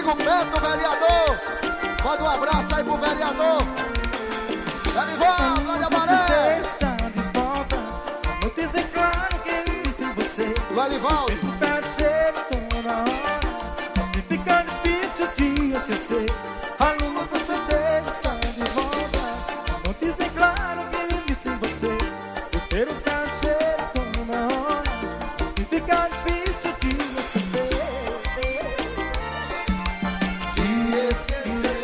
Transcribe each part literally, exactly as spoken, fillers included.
amigo Beto, vereador. Manda um abraço aí pro vereador. Elivaldo, olha a maré. Está de volta. Vou dizer claro que eu vi sem você. O Elivaldo. Tempo tá cheio toda hora. Mas se ficar difícil o dia se ser. A lua com certeza está de volta. Vou dizer claro que eu vi sem você. O cheiro tá cheio toda hora. Mas se ficar difícil o dia se ser. Te esquecer.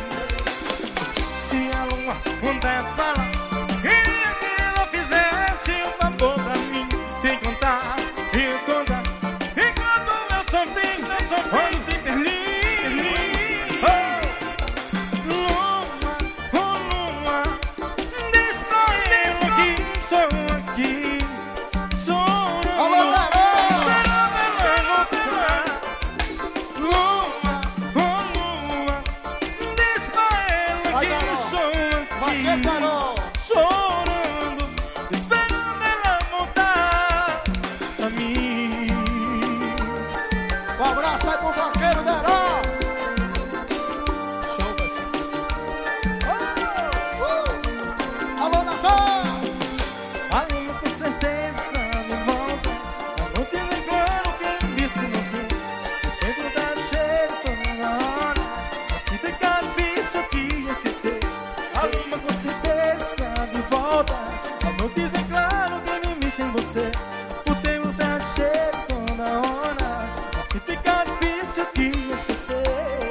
Se a lua pudesse falar, queria que ela fizesse um favor pra mim. Te contar, te escutar. Enquanto eu sofri, eu sofri de Berlim. Oh, lua, oh lua, diz pra ela que sou aqui, chorando, Alô, garoto! esperando ela voltar. Lua, oh lua, diz pra ela Vai, que Carol. sou Vai, aqui, Carol. chorando, esperando ela voltar pra mim. Um abraço aí pro vaqueiro Deró. Show, parceiro. Alô, Natal. A lua com certeza está de volta. A noite é claro que eu disse você. O tempo tá cheio toda hora. Mas se ficar difícil aqui esquecer. A lua com certeza está de volta. A noite é claro que eu vi sem você. O tempo tá cheio toda hora. Mas se ficar difícil aqui esquecer.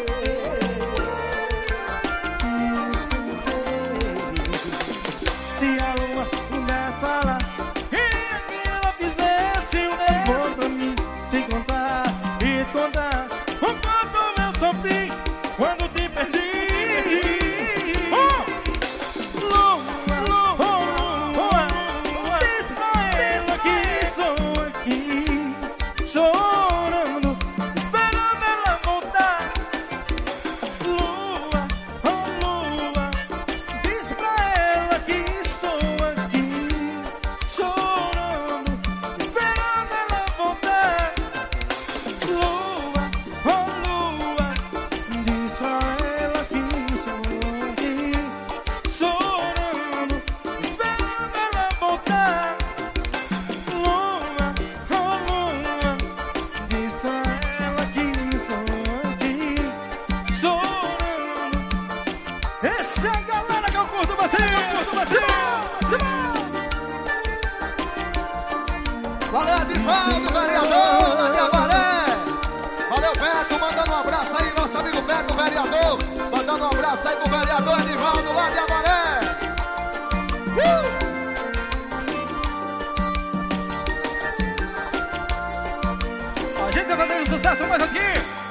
Se a lua pudesse falar, queria que ela fizesse um favor pra mim. Te contar e te contar o quanto eu sofri quando te perdi. Oh! Lua, lua, lua, diz pra ela que sou aqui, chorando, esperando ela voltar. Lua, oh lua, diz pra ela que estou aqui, chorando, esperando ela voltar. Lua, oh lua, diz pra ela que estou aqui, chorando, esperando ela voltar. Lua, oh lua, diz pra ela que estou aqui, chorando. Essa é a galera que eu curto, você, eu curto, você. Valeu, Edivaldo, vereador da minha maré. Valeu, Beto, mandando um abraço aí, nosso amigo Beto, vereador. Mandando um abraço aí pro vereador Edivaldo lá de Avaré. Uh! A gente vai fazendo sucesso mais aqui.